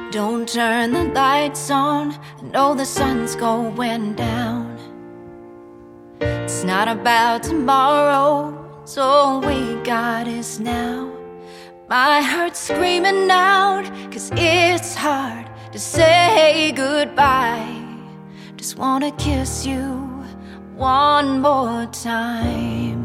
Don't turn the lights on, I know the sun's going down. It's not about tomorrow, it's all we got is now. My heart's screaming out, 'cause it's hard to say goodbye. Just wanna kiss you one more time.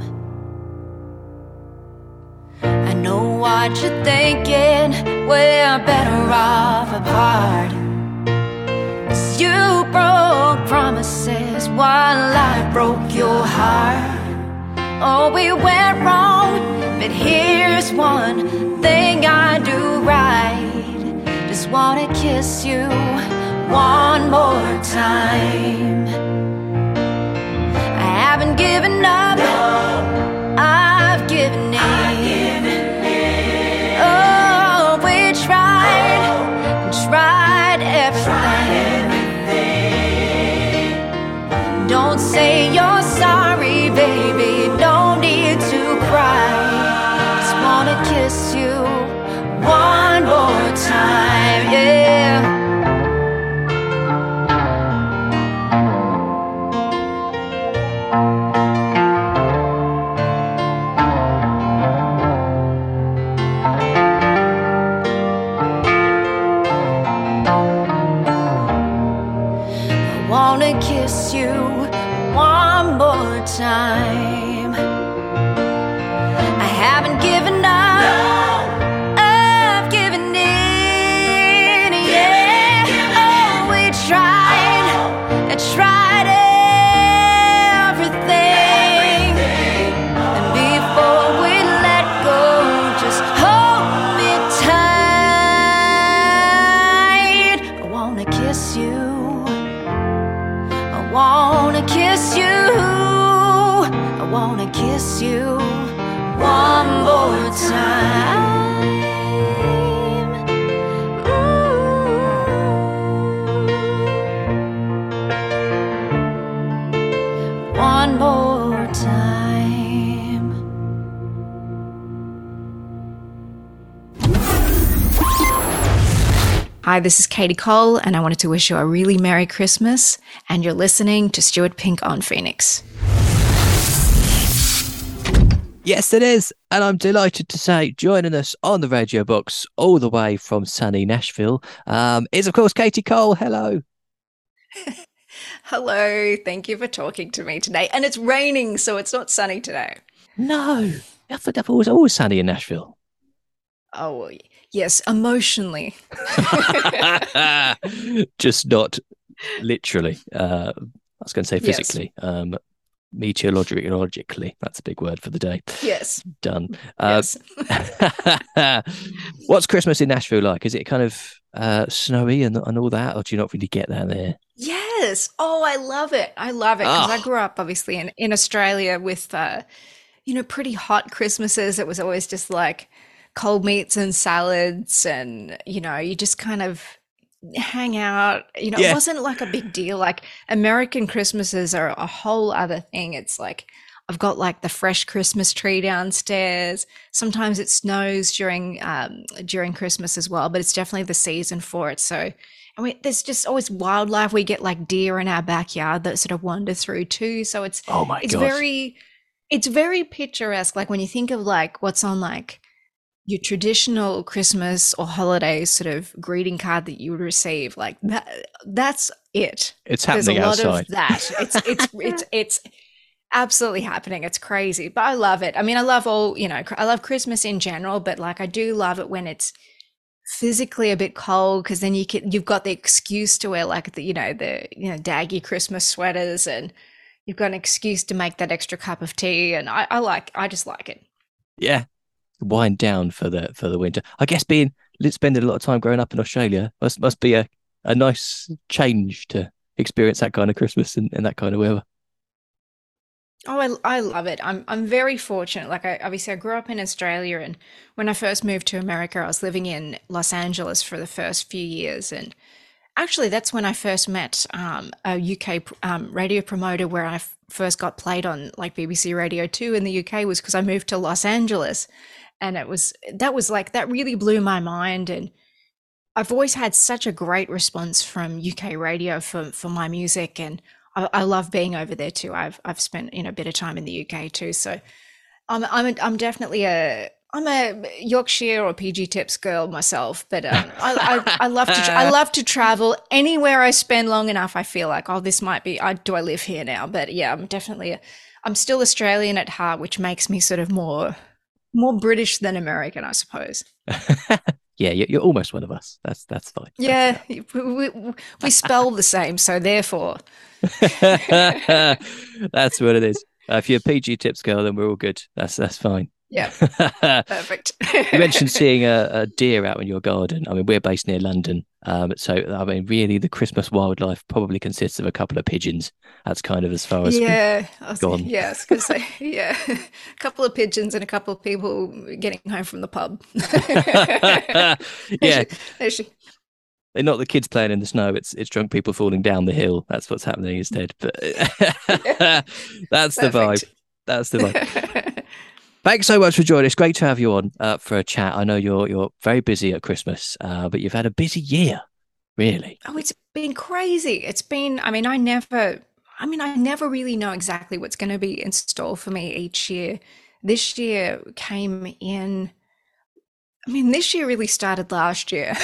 I know what you're thinking, we're better off apart. 'Cause you broke promises while I broke your heart. Oh, we went wrong, but here's one thing I do right. Just wanna kiss you one more time. I haven't given up, I've given in. Oh, we tried everything. Don't say you're sorry, baby, no need to cry. Just wanna kiss you one more time, yeah. I wanna kiss you one more time. I haven't given up, I've given in, yeah. Oh, we tried everything. And before we let go, just hold me tight. I wanna kiss you, I wanna kiss you, I wanna kiss you one more time. Ooh. One more time. Hi, this is Katie Cole, and I wanted to wish you a really Merry Christmas, and you're listening to Stuart Pink on Phoenix. Yes, it is. And I'm delighted to say joining us on the radio box all the way from sunny Nashville is, of course, Katie Cole. Hello. Hello, thank you for talking to me today. And it's raining, so it's not sunny today. No, I thought it was always sunny in Nashville. Oh, well, yes, emotionally. Just not literally. I was going to say physically. Yes. Meteorologically, that's a big word for the day. Yes. Done. Yes. What's Christmas in Nashville like? Is it kind of snowy and all that, or do you not really get that there? Yes. Oh, I love it. I love it because I grew up obviously in Australia with, pretty hot Christmases. It was always just like cold meats and salads and, you just kind of hang out. It wasn't like a big deal. Like American Christmases are a whole other thing. It's like I've got like the fresh Christmas tree downstairs. Sometimes it snows during Christmas as well, but it's definitely the season for it. So there's just always wildlife. We get like deer in our backyard that sort of wander through too. So it's very picturesque. Like when you think of like what's on like your traditional Christmas or holiday sort of greeting card that you would receive, like that's it. It's happening outside. There's a lot of that. It's absolutely happening. It's crazy, but I love it. I mean, I love I love Christmas in general, but like I do love it when it's physically a bit cold, because then you've got the excuse to wear like the daggy Christmas sweaters, and you've got an excuse to make that extra cup of tea, and I just like it. Yeah. Wind down for the winter. I guess spending a lot of time growing up in Australia must be a nice change to experience that kind of Christmas and that kind of weather. Oh, I love it. I'm very fortunate. Like I grew up in Australia, and when I first moved to America, I was living in Los Angeles for the first few years, and actually that's when I first met a UK radio promoter where I first got played on like BBC Radio 2 in the UK, was because I moved to Los Angeles. And that really blew my mind. And I've always had such a great response from UK radio for my music, and I love being over there too. I've spent a bit of time in the UK too, so I'm definitely I'm a Yorkshire or PG Tips girl myself, but I love to I love to travel anywhere I spend long enough. I feel like, oh, this might be, do I live here now? But yeah, I'm still Australian at heart, which makes me sort of more British than American, I suppose. Yeah, you're almost one of us. That's fine. Yeah, we spell the same, so therefore. That's what it is. If you're a PG Tips girl, then we're all good. That's fine. Yeah, perfect. You mentioned seeing a deer out in your garden. I mean, we're based near London, so I mean, really, the Christmas wildlife probably consists of a couple of pigeons. That's kind of as far as we've gone. Yes, because yeah, a couple of pigeons and a couple of people getting home from the pub. Yeah, Actually, they're not the kids playing in the snow. It's drunk people falling down the hill. That's what's happening instead. But that's the vibe. That's the vibe. Thanks so much for joining us. Great to have you on for a chat. I know you're very busy at Christmas, but you've had a busy year, really. Oh, it's been crazy. It's been, I never really know exactly what's going to be in store for me each year. This year came in, this year really started last year.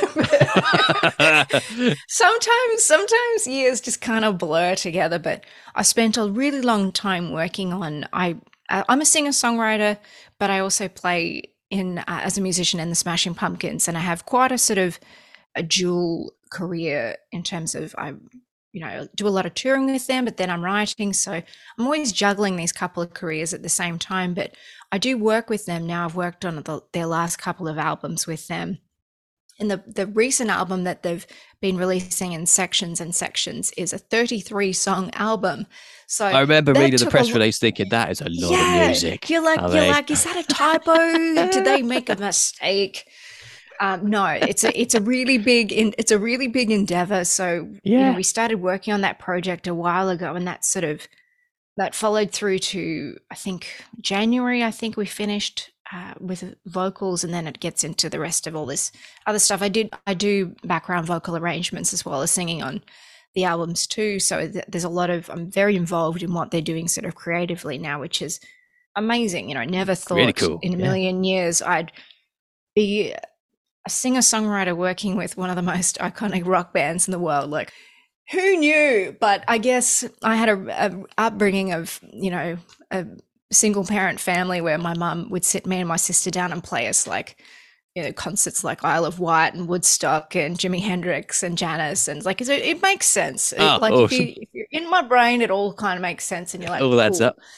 Sometimes years just kind of blur together, but I spent a really long time working on, I'm a singer-songwriter, but I also play in as a musician in the Smashing Pumpkins, and I have quite a sort of a dual career in terms of I do a lot of touring with them, but then I'm writing, so I'm always juggling these couple of careers at the same time. But I do work with them now. I've worked on their last couple of albums with them. And the recent album that they've been releasing in sections and sections is a 33-song album. So I remember reading the press release thinking that is a lot of music. You're like, is that a typo? Did they make a mistake? No, it's a really big endeavor. So we started working on that project a while ago, and that followed through to, I think, January. I think we finished with vocals, and then it gets into the rest of all this other stuff. I do background vocal arrangements as well as singing on the albums too. So there's a lot of, I'm very involved in what they're doing sort of creatively now, which is amazing. Never thought really cool. In a million years I'd be a singer-songwriter working with one of the most iconic rock bands in the world. Like, who knew? But I guess I had a upbringing of, a single parent family where my mum would sit me and my sister down and play us like, concerts like Isle of Wight and Woodstock and Jimi Hendrix and Janis, and like it makes sense. Awesome. if you're in my brain, it all kind of makes sense, and you're like, all adds up.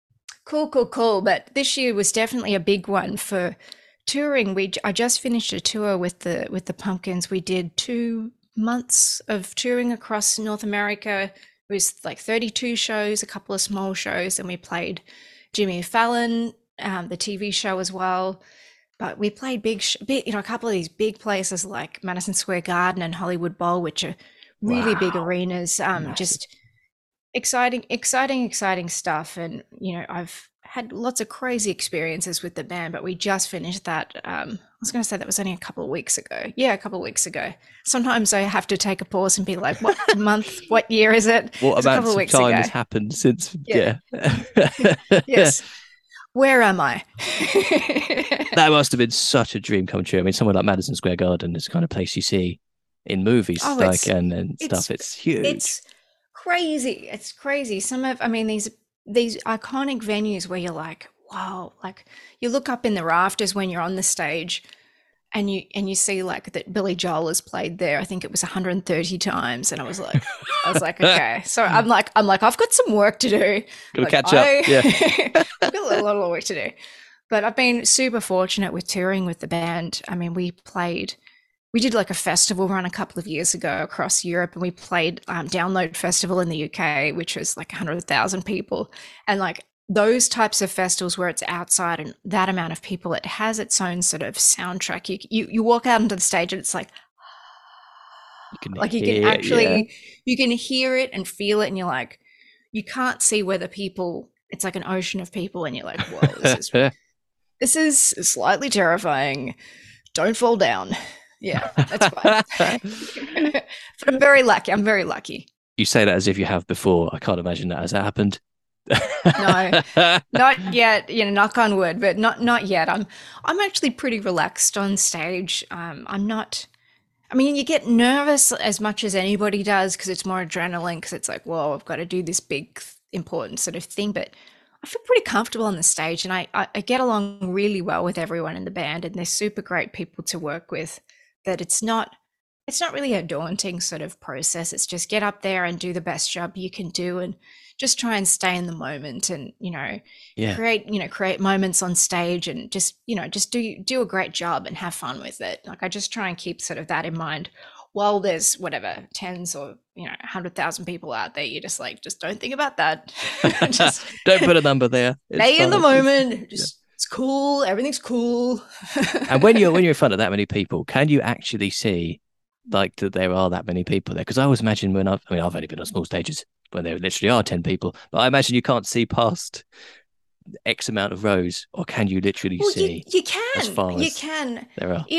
Cool. But this year was definitely a big one for touring. I just finished a tour with the Pumpkins. We did 2 months of touring across North America. It was like 32 shows, a couple of small shows, and we played Jimmy Fallon, the TV show as well. But we played a couple of these big places like Madison Square Garden and Hollywood Bowl, which are really big arenas. Just exciting stuff. And, I've had lots of crazy experiences with the band, but we just finished that. I was going to say that was only a couple of weeks ago. Yeah, a couple of weeks ago. Sometimes I have to take a pause and be like, what month, what year is it? What amount of time has happened since? Yeah. Yes. Where am I? That must have been such a dream come true. I mean, somewhere like Madison Square Garden is the kind of place you see in movies, and stuff. It's huge. It's crazy. It's crazy. These iconic venues where you're like, wow, like you look up in the rafters when you're on the stage, and you see like that Billy Joel has played there. I think it was 130 times, and I was like, okay. So I'm like, I've got some work to do. Gotta catch up. Yeah, I've got a lot of work to do. But I've been super fortunate with touring with the band. I mean, we did like a festival run a couple of years ago across Europe, and we played Download Festival in the UK, which was like 100,000 people, and like those types of festivals where it's outside and that amount of people, it has its own sort of soundtrack. You walk out onto the stage and it's like, you can hear it and feel it, and you're like, you can't see where the people, it's like an ocean of people, and you're like, whoa, this is slightly terrifying. Don't fall down. Yeah, that's fine. But I'm very lucky. I'm very lucky. You say that as if you have before. I can't imagine that has happened. No, not yet. You know, knock on wood, but not yet. I'm actually pretty relaxed on stage. I'm not. I mean, you get nervous as much as anybody does because it's more adrenaline. Because it's like, whoa, I've got to do this big, important sort of thing. But I feel pretty comfortable on the stage, and I get along really well with everyone in the band, and they're super great people to work with. That it's not really a daunting sort of process. It's just get up there and do the best job you can do and just try and stay in the moment and, Yeah. create moments on stage and just do a great job and have fun with it. Like I just try and keep sort of that in mind while there's whatever tens or 100,000 people out there. You just don't think about that. Just Don't put a number there. stay in the moment. Just it's cool. Everything's cool. And when you're in front of that many people, can you actually see like that there are that many people there? Because I always imagine I've only been on small stages when there literally are 10 people, but I imagine you can't see past X amount of rows, or can you literally see? You can. As far You as can. there are.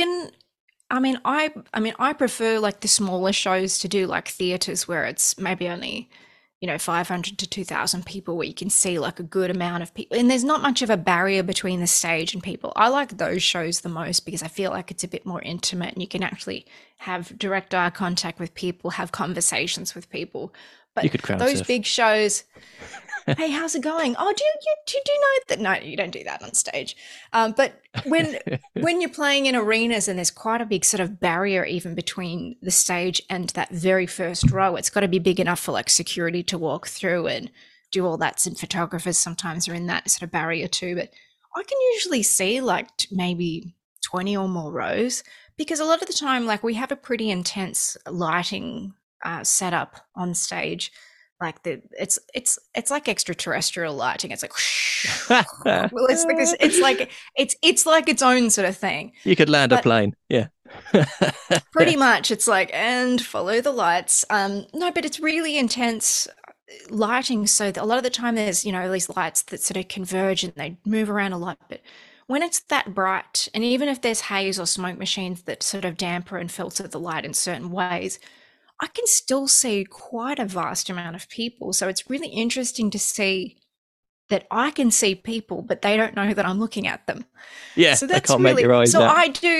I prefer like the smaller shows to do like theaters where it's maybe only 500 to 2,000 people where you can see like a good amount of people and there's not much of a barrier between the stage and people. I like those shows the most because I feel like it's a bit more intimate and you can actually have direct eye contact with people, have conversations with people. But You could crowd those surf. big shows, hey, how's it going? Oh, do you know that? No, you don't do that on stage. But when you're playing in arenas and there's quite a big sort of barrier even between the stage and that very first row, it's got to be big enough for like security to walk through and do all that. Some photographers sometimes are in that sort of barrier too. But I can usually see like maybe 20 or more rows because a lot of the time, like we have a pretty intense lighting setup on stage. Like it's like extraterrestrial lighting. It's like, well, it's like this. It's like its own sort of thing. You could land a plane, yeah. Pretty much, it's like and follow the lights. No, but it's really intense lighting. So a lot of the time, there's these lights that sort of converge and they move around a lot. But when it's that bright, and even if there's haze or smoke machines that sort of damper and filter the light in certain ways, I can still see quite a vast amount of people. So it's really interesting to see that I can see people, but they don't know that I'm looking at them. Yeah, so that's can't really, make your eyes so out.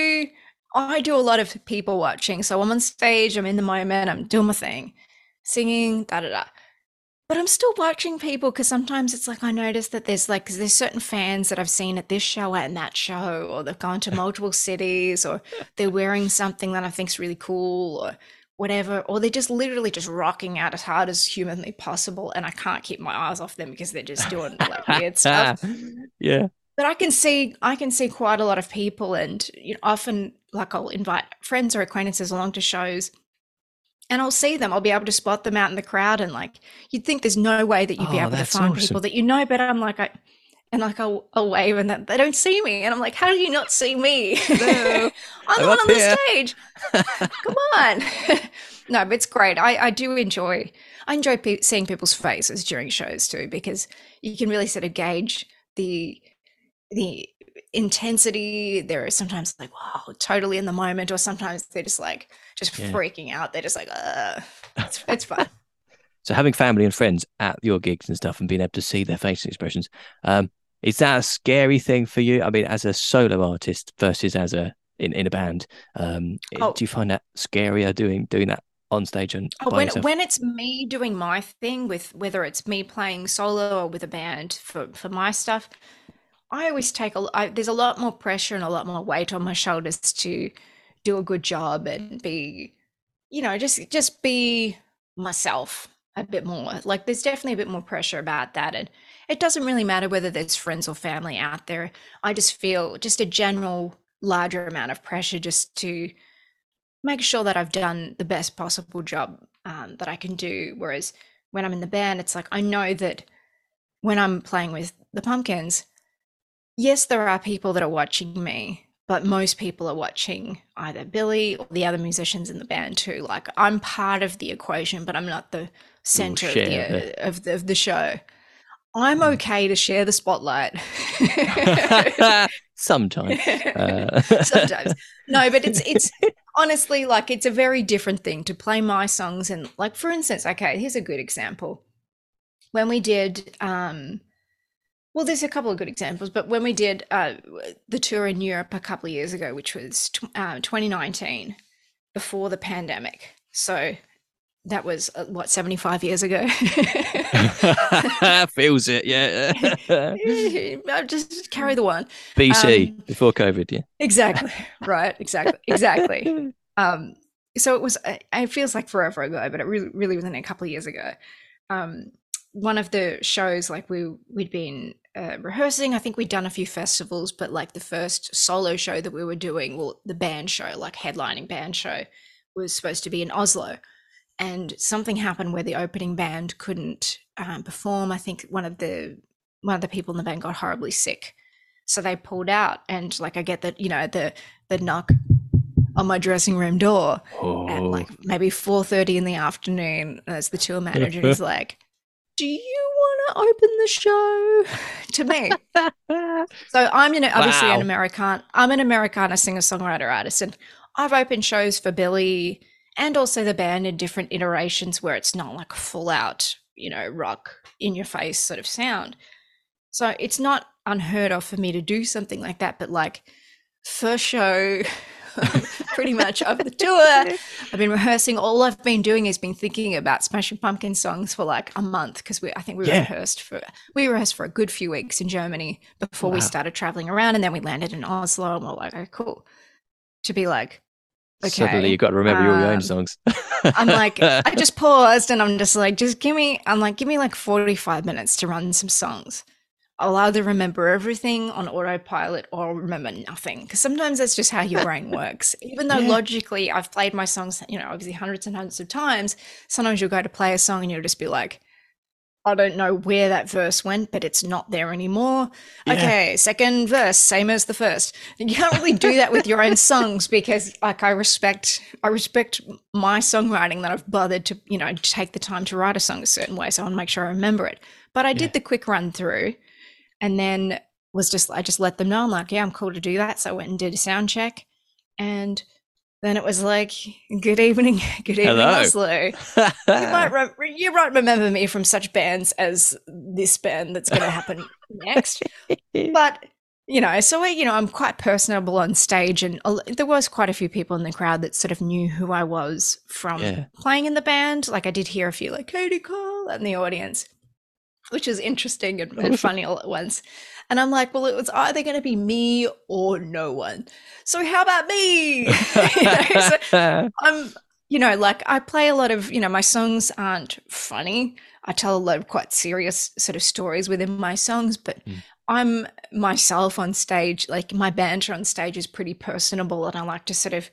I do a lot of people watching. So I'm on stage, I'm in the moment, I'm doing my thing, singing, da-da-da. But I'm still watching people because sometimes it's like I notice that there's certain fans that I've seen at this show and that show, or they've gone to multiple cities, or they're wearing something that I think's really cool, or whatever, or they're just literally just rocking out as hard as humanly possible, and I can't keep my eyes off them because they're just doing like weird stuff. Yeah. But I can see quite a lot of people, and often like I'll invite friends or acquaintances along to shows, and I'll see them. I'll be able to spot them out in the crowd, and like you'd think there's no way that you'd be able to find people that but I'm like I'll wave and they don't see me. And I'm like, how do you not see me? No, I'm the one on the stage. Come on. No, but it's great. I enjoy seeing people's faces during shows too, because you can really sort of gauge the intensity. They're sometimes like, wow, totally in the moment, or sometimes they're just freaking out. They're just like, it's fun. So having family and friends at your gigs and stuff and being able to see their facial expressions, is that a scary thing for you? I mean, as a solo artist versus as in a band, do you find that scarier doing that on stage and by yourself? When it's me doing my thing, with whether it's me playing solo or with a band for my stuff, I always take there's a lot more pressure and a lot more weight on my shoulders to do a good job and be, just be myself a bit more. Like there's definitely a bit more pressure about that, and it doesn't really matter whether there's friends or family out there. I just feel just a general larger amount of pressure just to make sure that I've done the best possible job that I can do. Whereas when I'm in the band, it's like I know that when I'm playing with the Pumpkins, yes, there are people that are watching me, but most people are watching either Billy or the other musicians in the band too. Like I'm part of the equation, but I'm not the center of the show. I'm okay to share the spotlight. Sometimes. Sometimes. No, but it's honestly, like it's a very different thing to play my songs and like, for instance, okay, here's a good example. When we did, well, there's a couple of good examples, but when we did the tour in Europe a couple of years ago, which was 2019, before the pandemic. So that was, 75 years ago? Feels it, yeah. I just carry the one. BC, before COVID, yeah. Exactly, right, exactly. So it feels like forever ago, but it really was only a couple of years ago. One of the shows, like we'd been rehearsing. I think we'd done a few festivals, but like the first solo show that we were doing, well, the band show, like headlining band show, was supposed to be in Oslo, and something happened where the opening band couldn't perform. I think one of the people in the band got horribly sick, so they pulled out. And like I get that, the knock on my dressing room door at like maybe 4:30 in the afternoon as the tour manager is like, do you want to open the show to me? So I'm obviously an Americana. I'm an Americana singer-songwriter artist, and I've opened shows for Billy and also the band in different iterations where it's not like full out, rock in your face sort of sound. So it's not unheard of for me to do something like that, but like first show pretty much of the tour, I've been rehearsing. All I've been doing is been thinking about Smashing Pumpkins songs for like a month, because I think we rehearsed for a good few weeks in Germany before we started traveling around, and then we landed in Oslo, and we're like, okay, cool. To be like, okay, suddenly you've got to remember all your own songs. I'm like, I just paused and I'm just like, give me like 45 minutes to run some songs. I'll either remember everything on autopilot or remember nothing, because sometimes that's just how your brain works. Even though logically I've played my songs, obviously hundreds and hundreds of times, sometimes you'll go to play a song and you'll just be like, I don't know where that verse went, but it's not there anymore. Yeah. Okay, second verse, same as the first. You can't really do that with your own songs, because like I respect my songwriting, that I've bothered to, take the time to write a song a certain way, so I want to make sure I remember it. But I did the quick run through, and then I just let them know, I'm like, yeah, I'm cool to do that. So I went and did a sound check, and then it was like, good evening, Hello. Oslo. You might remember me from such bands as this band that's going to happen next. But, so I'm quite personable on stage, and there was quite a few people in the crowd that sort of knew who I was from playing in the band. Like I did hear a few like Katie Cole in the audience, which is interesting and funny all at once. And I'm like, well, it was either going to be me or no one. So how about me? So I'm, like I play a lot of, my songs aren't funny. I tell a lot of quite serious sort of stories within my songs, but I'm myself on stage. Like my banter on stage is pretty personable, and I like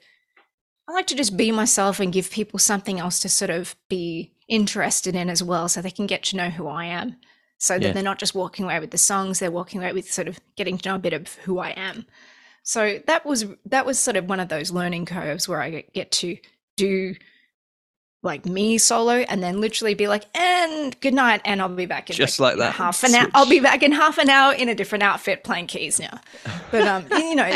to just be myself and give people something else to sort of be interested in as well, so they can get to know who I am. So that they're not just walking away with the songs, they're walking away with sort of getting to know a bit of who I am. So that was sort of one of those learning curves where I get to do like me solo, and then literally be like, and good night, and I'll be back in just like that half an hour. I'll be back in half an hour in a different outfit playing keys now. But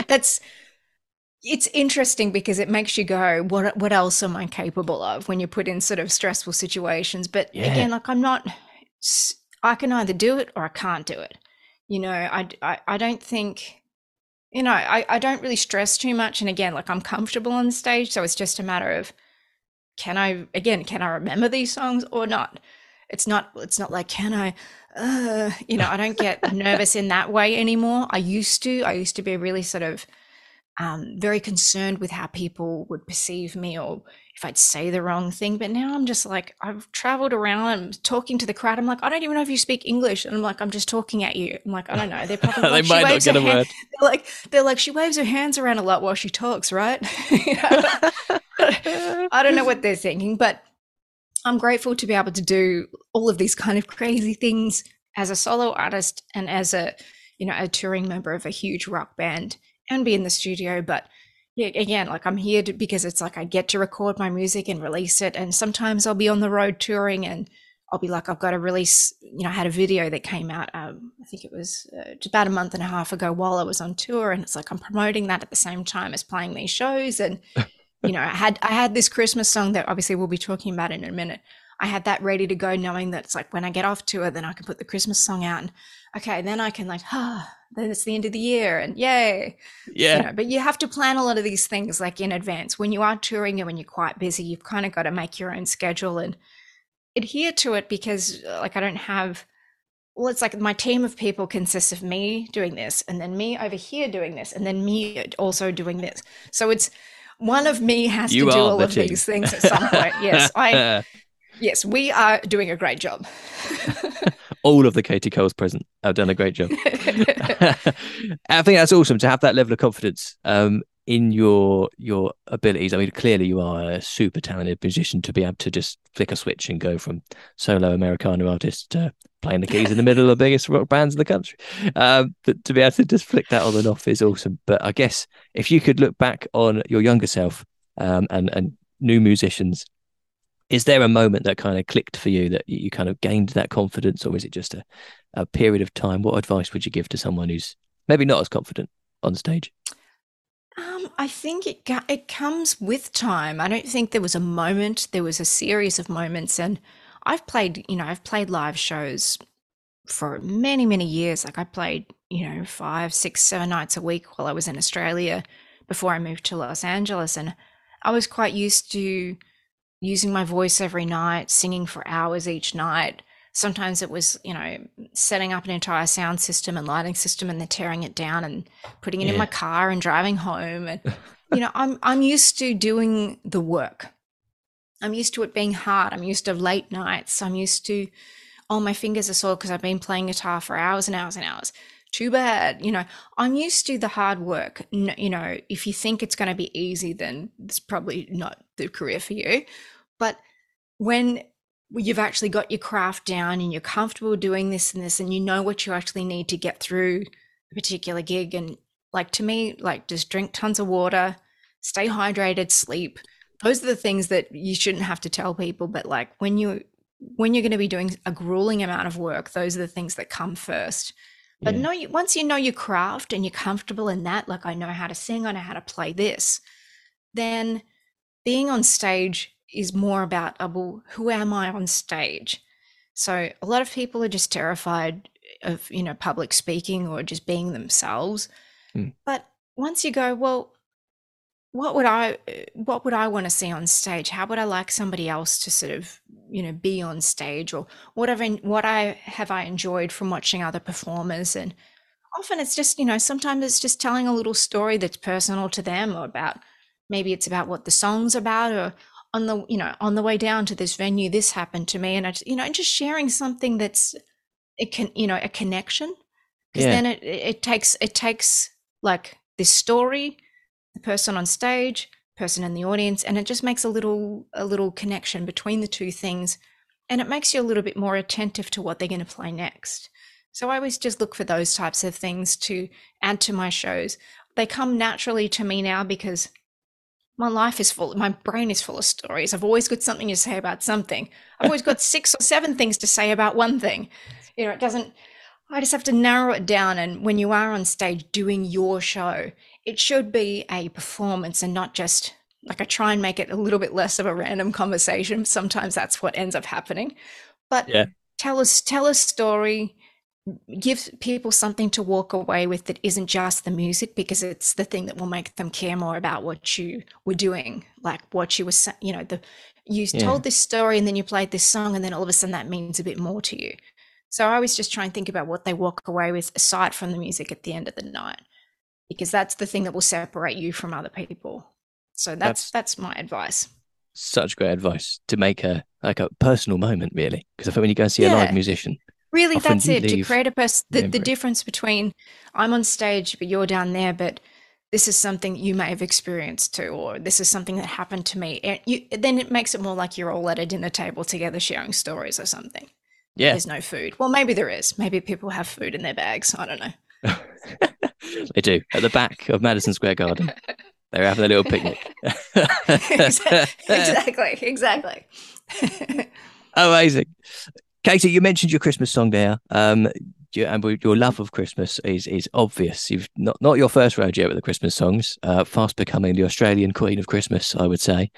it's interesting because it makes you go, what else am I capable of when you're put in sort of stressful situations? But again, like I can either do it or I can't do it. I don't think, I don't really stress too much. And again, like I'm comfortable on stage. So it's just a matter of, can I remember these songs or not? It's not like, can I, I don't get nervous in that way anymore. I used to be really sort of very concerned with how people would perceive me, or if I'd say the wrong thing. But now I'm just like, I've traveled around, I'm talking to the crowd, I'm like, I don't even know if you speak English, and I'm like, I'm just talking at you. I'm like, I don't know, they're probably like, they might not get a word. They're like, she waves her hands around a lot while she talks, right? I don't know what they're thinking, but I'm grateful to be able to do all of these kind of crazy things as a solo artist and as a touring member of a huge rock band, and be in the studio. But yeah, again, like I'm here because it's like I get to record my music and release it. And sometimes I'll be on the road touring and I'll be like, I've got to release, I had a video that came out, I think it was about a month and a half ago while I was on tour. And it's like, I'm promoting that at the same time as playing these shows. And I had this Christmas song that obviously we'll be talking about in a minute. I had that ready to go, knowing that it's like when I get off tour, then I can put the Christmas song out, and okay, then I can then it's the end of the year, and yay. Yeah. But you have to plan a lot of these things like in advance. When you are touring and when you're quite busy, you've kind of got to make your own schedule and adhere to it, because like I don't have, well, it's like my team of people consists of me doing this, and then me over here doing this, and then me also doing this. So it's one of me has to do all of these things at some point. Yes, we are doing a great job. All of the Katie Coles present have done a great job. I think that's awesome to have that level of confidence in your abilities. I mean, clearly you are a super talented musician to be able to just flick a switch and go from solo Americana artist to playing the keys in the middle of the biggest rock bands in the country. But to be able to just flick that on and off is awesome. But I guess if you could look back on your younger self and new musicians, is there a moment that kind of clicked for you that you kind of gained that confidence, or is it just a period of time? What advice would you give to someone who's maybe not as confident on stage? I think it comes with time. I don't think there was a moment. There was a series of moments, and I've played live shows for many, many years. Like I played, 5, 6, 7 nights a week while I was in Australia before I moved to Los Angeles, and I was quite used to using my voice every night, singing for hours each night. Sometimes it was, setting up an entire sound system and lighting system and then tearing it down and putting it in my car and driving home. And, I'm used to doing the work. I'm used to it being hard. I'm used to late nights. I'm used to, my fingers are sore because I've been playing guitar for hours and hours and hours. Too bad. I'm used to the hard work. If you think it's going to be easy, then it's probably not the career for you. But when you've actually got your craft down and you're comfortable doing this and this, and you know what you actually need to get through a particular gig, and like to me, like just drink tons of water, stay hydrated, sleep. Those are the things that you shouldn't have to tell people. But like when you're going to be doing a grueling amount of work, those are the things that come first. But once you know your craft and you're comfortable in that, like I know how to sing, I know how to play this, then being on stage is more about, well, who am I on stage? So a lot of people are just terrified of, public speaking or just being themselves. But once you go, well, what would I want to see on stage? How would I like somebody else to sort of, be on stage, or what I enjoyed from watching other performers? And often it's just, sometimes it's just telling a little story that's personal to them, or maybe it's about what the song's about, or on the way down to this venue, this happened to me, and just sharing something that's a connection, because then it takes like this story, the person on stage, person in the audience, and it just makes a little connection between the two things, and it makes you a little bit more attentive to what they're going to play next. So I always just look for those types of things to add to my shows. They come naturally to me now because my brain is full of stories. I've always got something to say about something. I've always got 6 or 7 things to say about one thing. I just have to narrow it down. And when you are on stage doing your show, it should be a performance and not just like, I try and make it a little bit less of a random conversation. Sometimes that's what ends up happening. But tell a story, give people something to walk away with that isn't just the music, because it's the thing that will make them care more about what you were doing, like what you were saying. You told this story and then you played this song, and then all of a sudden that means a bit more to you. So I always just try and think about what they walk away with aside from the music at the end of the night, because that's the thing that will separate you from other people. So that's my advice. Such great advice to make a personal moment, really, because I think when you go and see a live musician, really, that's it, to create the difference between I'm on stage but you're down there, but this is something you may have experienced too, or this is something that happened to me. And then it makes it more like you're all at a dinner table together sharing stories or something. Yeah. There's no food. Well, maybe there is. Maybe people have food in their bags. I don't know. They do. At the back of Madison Square Garden. They're having a little picnic. Exactly. Amazing. Katie, you mentioned your Christmas song there. your love of Christmas is obvious. You've not your first rodeo with the Christmas songs. Fast becoming the Australian Queen of Christmas, I would say.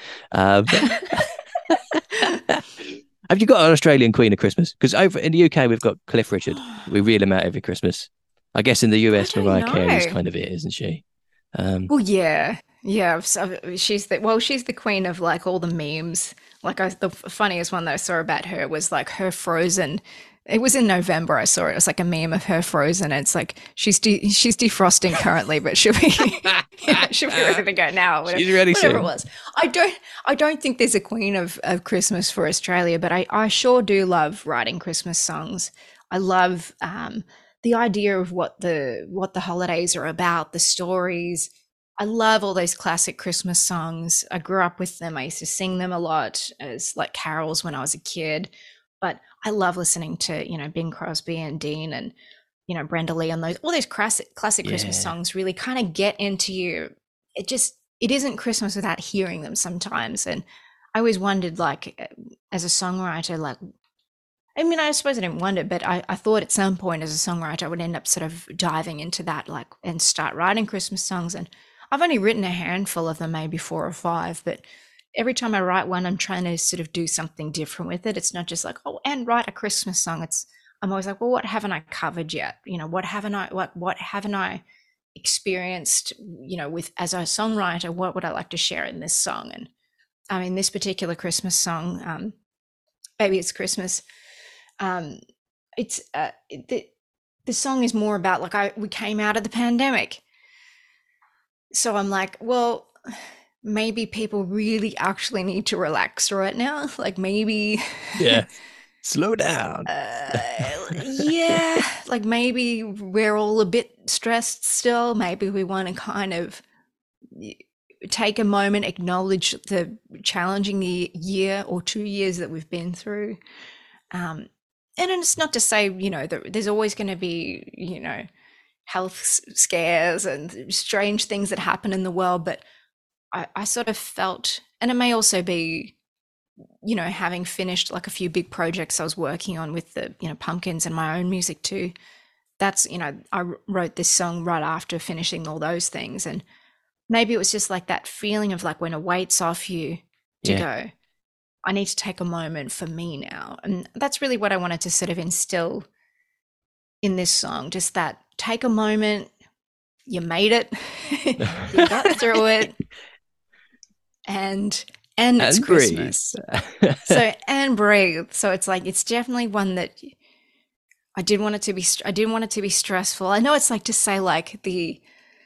Have you got an Australian Queen of Christmas? Because over in the UK we've got Cliff Richard. We reel him out every Christmas. I guess in the US Mariah Carey is kind of it, isn't she? Well, yeah. So she's the queen of like all the memes. Like the funniest one that I saw about her was like her Frozen. It was in November. I saw it. It was like a meme of her Frozen. And it's like she's defrosting currently, but she'll be ready to go now. She's ready whatever soon. It was. I don't think there's a queen of Christmas for Australia, but I sure do love writing Christmas songs. I love the idea of what the holidays are about, the stories. I love all those classic Christmas songs. I grew up with them. I used to sing them a lot as like carols when I was a kid. But I love listening to, Bing Crosby and Dean and, Brenda Lee and all those classic Christmas songs really kind of get into you. It isn't Christmas without hearing them sometimes. And I always wondered, like, as a songwriter, like, I mean, I suppose I didn't wonder, but I thought at some point as a songwriter, I would end up sort of diving into that, like, and start writing Christmas songs. And I've only written a handful of them, maybe 4 or 5, but every time I write one, I'm trying to sort of do something different with it. It's not just like, and write a Christmas song. I'm always like, well, what haven't I covered yet? What haven't I experienced, with as a songwriter, what would I like to share in this song? And I mean, this particular Christmas song, Baby It's Christmas, it's the song is more about like we came out of the pandemic. So I'm like, well, maybe people really actually need to relax right now. Like maybe slow down. Like maybe we're all a bit stressed still. Maybe we want to kind of take a moment, acknowledge the challenging year or 2 years that we've been through. And it's not to say, that there's always going to be, health scares and strange things that happen in the world, but I sort of felt, and it may also be, having finished like a few big projects I was working on with the, Pumpkins and my own music too. That's, I wrote this song right after finishing all those things. And maybe it was just like that feeling of like when a weight's off you to go, I need to take a moment for me now. And that's really what I wanted to sort of instill in this song, just that take a moment, you made it, you got through it. And it's Christmas. And breathe. So it's like, it's definitely one that I didn't want it to be stressful. I know it's like to say like the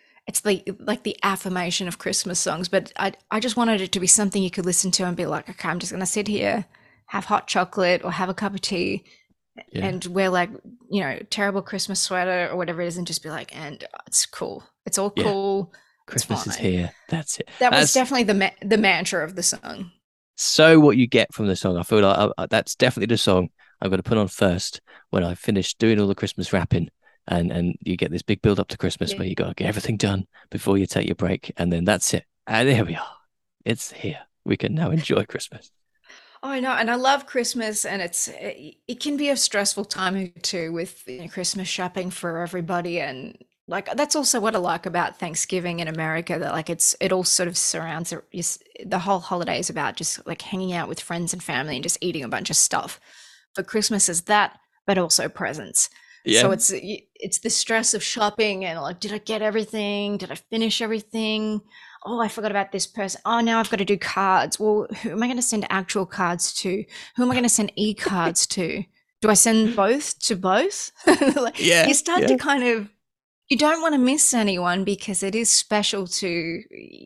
affirmation of Christmas songs, but I just wanted it to be something you could listen to and be like, okay, I'm just going to sit here, have hot chocolate or have a cup of tea and wear like, terrible Christmas sweater or whatever it is and just be like, and it's cool. It's all cool. Christmas is here. That's it. That was definitely the mantra of the song. So what you get from the song, I feel like that's definitely the song I'm going to put on first when I finish doing all the Christmas wrapping. And you get this big build up to Christmas where you got to get everything done before you take your break. And then that's it. And there we are. It's here. We can now enjoy Christmas. Oh, I know. And I love Christmas. And it can be a stressful time too with Christmas shopping for everybody. And like, that's also what I like about Thanksgiving in America, that like it all sort of surrounds the whole holiday is about just like hanging out with friends and family and just eating a bunch of stuff. But Christmas is that, but also presents. Yeah. So it's the stress of shopping and like, did I get everything? Did I finish everything? Oh, I forgot about this person. Oh, now I've got to do cards. Well, who am I going to send actual cards to? Who am I going to send e-cards to? Do I send both to both? You start to kind of, you don't want to miss anyone because it is special to,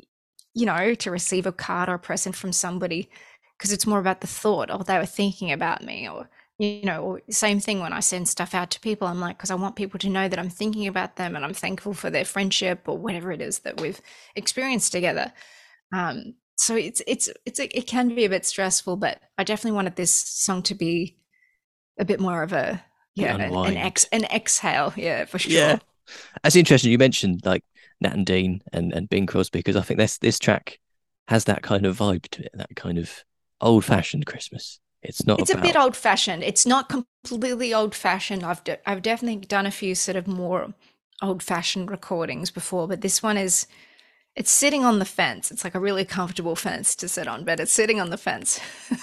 to receive a card or a present from somebody because it's more about the thought, oh, they were thinking about me, or or same thing when I send stuff out to people, I'm like, because I want people to know that I'm thinking about them and I'm thankful for their friendship or whatever it is that we've experienced together. So it can be a bit stressful, but I definitely wanted this song to be a bit more of an exhale, for sure. Yeah, that's interesting. You mentioned like Nat and Dean and Bing Crosby, because I think this track has that kind of vibe to it, that kind of old-fashioned Christmas. It's not. It's a bit old-fashioned. It's not completely old-fashioned. I've definitely done a few sort of more old-fashioned recordings before, but this one is. It's sitting on the fence. It's like a really comfortable fence to sit on, but it's sitting on the fence.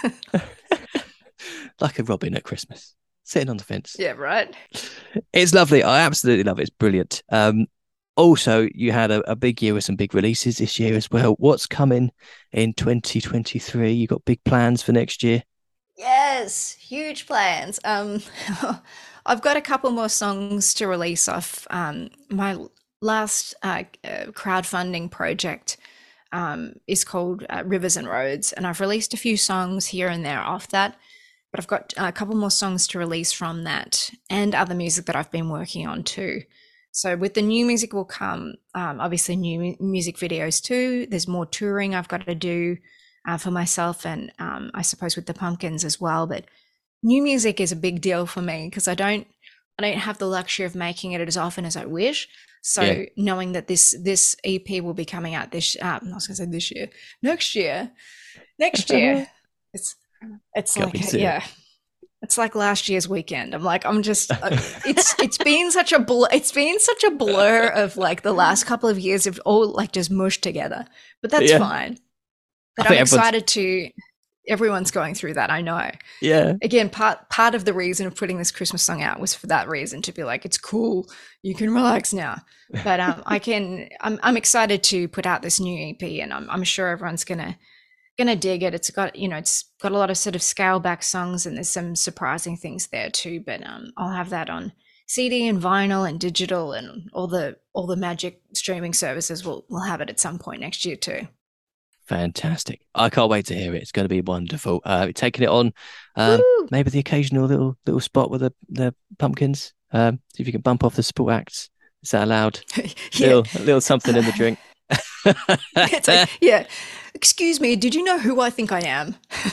Like a robin at Christmas, sitting on the fence. Yeah, right. It's lovely. I absolutely love it. It's brilliant. Also, you had a big year with some big releases this year as well. What's coming in 2023? You got big plans for next year? Yes, huge plans. I've got a couple more songs to release off my last crowdfunding project is called Rivers and Roads, and I've released a few songs here and there off that, but I've got a couple more songs to release from that and other music that I've been working on too. So with the new music will come obviously new music videos too. There's more touring I've got to do for myself and I suppose with the Pumpkins as well, but new music is a big deal for me because I don't have the luxury of making it as often as I wish. So knowing that this EP will be coming out I was going to say this year, next year, it's like it's like last year's weekend. I'm just it's been such a blur of like the last couple of years of all like just mushed together, but that's fine. But I'm excited everyone's going through that, I know. Yeah. Again, part of the reason of putting this Christmas song out was for that reason, to be like, it's cool, you can relax now. But I'm excited to put out this new EP, and I'm sure everyone's gonna dig it. It's got a lot of sort of scale back songs, and there's some surprising things there too. But I'll have that on CD and vinyl and digital, and all the magic streaming services will have it at some point next year too. Fantastic. I can't wait to hear it. It's going to be wonderful. Taking it on maybe the occasional little spot with the Pumpkins. See if you can bump off the support acts. Is that allowed? A little something in the drink. It's like, yeah. Excuse me, did you know who I think I am?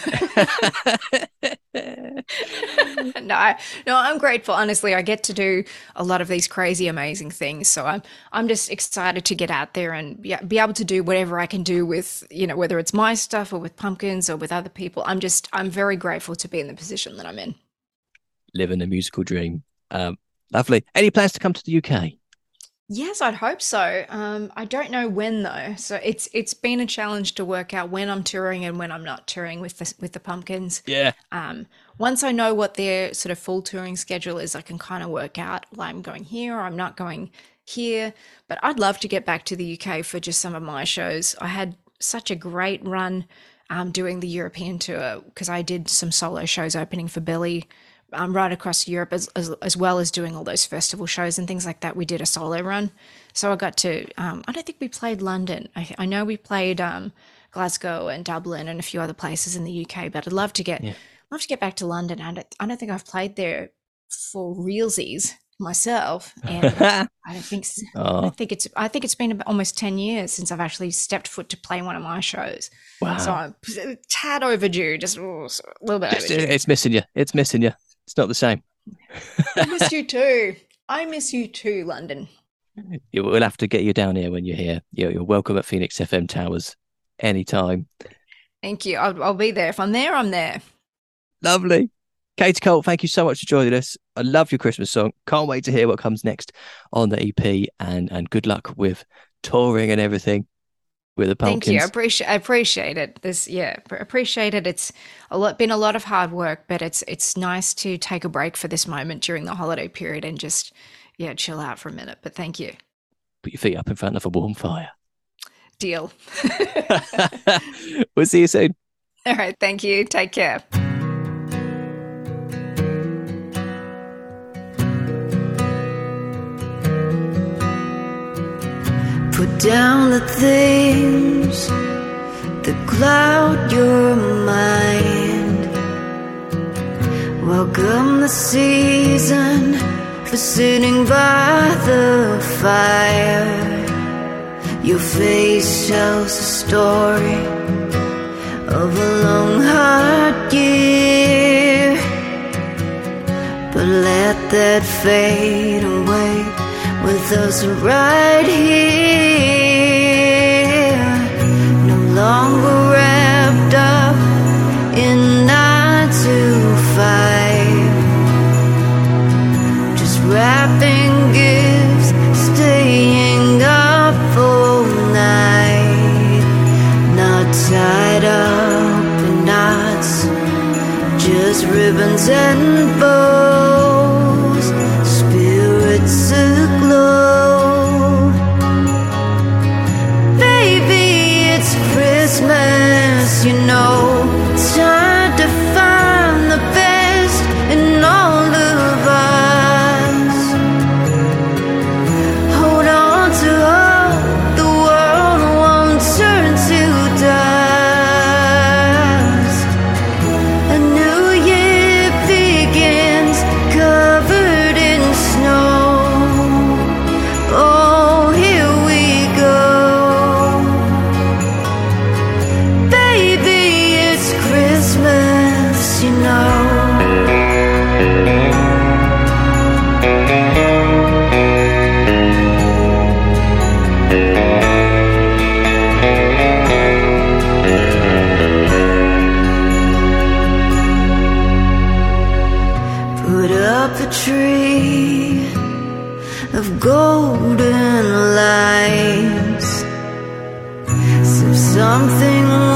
No, I'm grateful. Honestly, I get to do a lot of these crazy, amazing things. So I'm just excited to get out there and be able to do whatever I can do with, whether it's my stuff or with Pumpkins or with other people. I'm very grateful to be in the position that I'm in. Living a musical dream. Lovely. Any plans to come to the UK? Yes, I'd hope so. I don't know when though. So it's been a challenge to work out when I'm touring and when I'm not touring with the Pumpkins. Yeah. Once I know what their sort of full touring schedule is, I can kind of work out, well, I'm going here or I'm not going here. But I'd love to get back to the UK for just some of my shows. I had such a great run doing the European tour because I did some solo shows opening for Billy. Right across Europe, as well as doing all those festival shows and things like that. We did a solo run, so I got to I don't think we played London. I know we played Glasgow and Dublin and a few other places in the UK, but I'd love to get back to London. I don't think I've played there for realsies myself, and I think it's been about almost 10 years since I've actually stepped foot to play one of my shows. Wow. So I'm a tad overdue, just a little bit overdue. It's missing you. It's not the same. I miss you too. I miss you too, London. We'll have to get you down here when you're here. You're welcome at Phoenix FM Towers anytime. Thank you. I'll be there. If I'm there, I'm there. Lovely. Katie Colt, thank you so much for joining us. I love your Christmas song. Can't wait to hear what comes next on the EP, and good luck with touring and everything with the Pumpkins. Thank you. I appreciate it. Appreciate it. It's been a lot of hard work, but it's nice to take a break for this moment during the holiday period and just chill out for a minute. But thank you. Put your feet up in front of a warm fire. Deal. We'll see you soon. All right. Thank you. Take care. Put down the things that cloud your mind. Welcome the season for sitting by the fire. Your face tells a story of a long hard year, but let that fade away with us right here. No longer wrapped up in 9 to just ribbons and bows, spirits aglow. Baby, it's Christmas, you know. Time to find the best in all of us. Hold on to hope, the world won't turn to dust. A new year begins, covered in snow. Oh, here we go. Baby, it's Christmas, you know. Put up a tree of golden lights, so something